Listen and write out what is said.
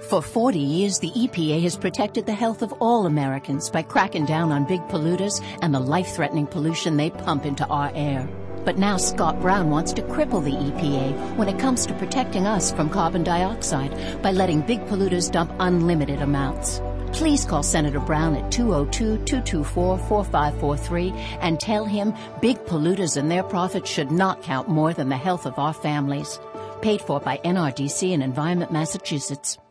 For 40 years, the EPA has protected the health of all Americans by cracking down on big polluters and the life-threatening pollution they pump into our air. But now Scott Brown wants to cripple the EPA when it comes to protecting us from carbon dioxide by letting big polluters dump unlimited amounts. Please call Senator Brown at 202-224-4543 and tell him big polluters and their profits should not count more than the health of our families. Paid for by NRDC and Environment Massachusetts.